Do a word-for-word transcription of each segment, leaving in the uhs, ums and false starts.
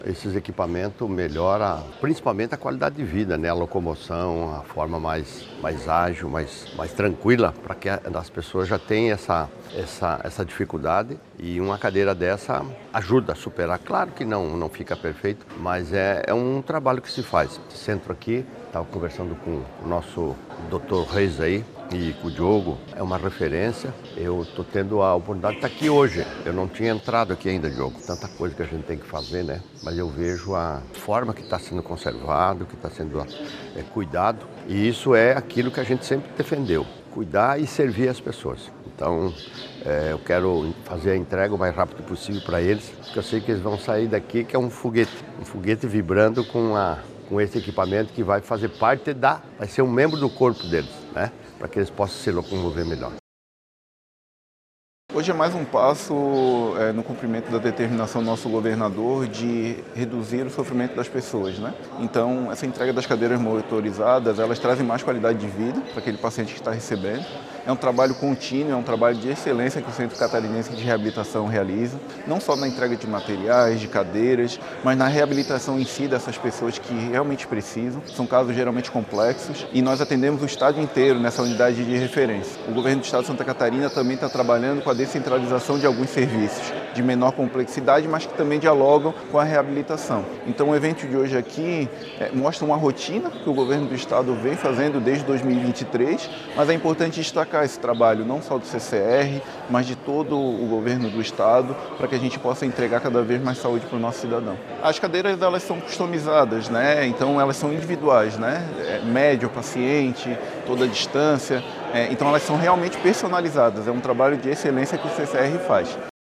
Esses equipamentos melhoram principalmente a qualidade de vida, né? A locomoção, a forma mais, mais ágil, mais, mais tranquila, para que as pessoas já tenham essa, essa, essa dificuldade, e uma cadeira dessa ajuda a superar. Claro que não, não fica perfeito, mas é, é um trabalho que se faz. Centro aqui, estava conversando com o nosso doutor Reis aí, e com o Diogo, é uma referência. Eu estou tendo a oportunidade de estar aqui hoje. Eu não tinha entrado aqui ainda, Diogo. Tanta coisa que a gente tem que fazer, né? Mas eu vejo a forma que está sendo conservado, que está sendo é, cuidado. E isso é aquilo que a gente sempre defendeu. Cuidar e servir as pessoas. Então, é, eu quero fazer a entrega o mais rápido possível para eles, porque eu sei que eles vão sair daqui que é um foguete. Um foguete vibrando com, a, com esse equipamento que vai fazer parte da... vai ser um membro do corpo deles, né? Para que eles possam se locomover melhor. Hoje é mais um passo é, no cumprimento da determinação do nosso governador de reduzir o sofrimento das pessoas, né? Então, essa entrega das cadeiras motorizadas, elas trazem mais qualidade de vida para aquele paciente que está recebendo. É um trabalho contínuo, é um trabalho de excelência que o Centro Catarinense de Reabilitação realiza, não só na entrega de materiais, de cadeiras, mas na reabilitação em si dessas pessoas que realmente precisam. São casos geralmente complexos e nós atendemos o estado inteiro nessa unidade de referência. O governo do estado de Santa Catarina também está trabalhando com a descentralização de alguns serviços de menor complexidade, mas que também dialogam com a reabilitação. Então o evento de hoje aqui é, mostra uma rotina que o governo do estado vem fazendo desde dois mil e vinte e três, mas é importante destacar esse trabalho não só do C C R, mas de todo o governo do estado, para que a gente possa entregar cada vez mais saúde para o nosso cidadão. As cadeiras, elas são customizadas, né? Então elas são individuais, né? É, médio paciente, toda a distância, é, então elas são realmente personalizadas. É um trabalho de excelência que o C C R faz.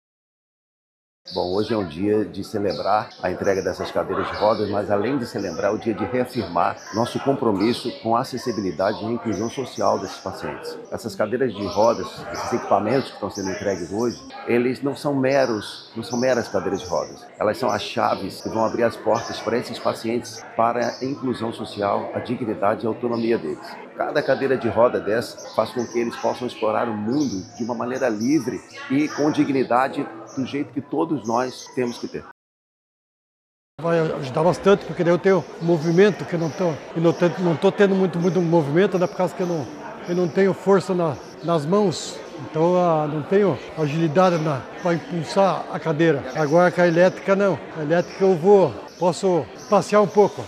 Bom, hoje é um dia de celebrar a entrega dessas cadeiras de rodas, mas além de celebrar, é o dia de reafirmar nosso compromisso com a acessibilidade e a inclusão social desses pacientes. Essas cadeiras de rodas, esses equipamentos que estão sendo entregues hoje, eles não são meros, não são meras cadeiras de rodas. Elas são as chaves que vão abrir as portas para esses pacientes para a inclusão social, a dignidade e a autonomia deles. Cada cadeira de roda dessa faz com que eles possam explorar o mundo de uma maneira livre e com dignidade, do jeito que todos nós temos que ter. Vai ajudar bastante, porque daí eu tenho movimento, que eu não estou não não tô tendo muito, muito movimento, né, por causa que eu não, eu não tenho força na, nas mãos, então ah, não tenho agilidade para impulsar a cadeira. Agora com a elétrica não, a elétrica eu vou, posso passear um pouco.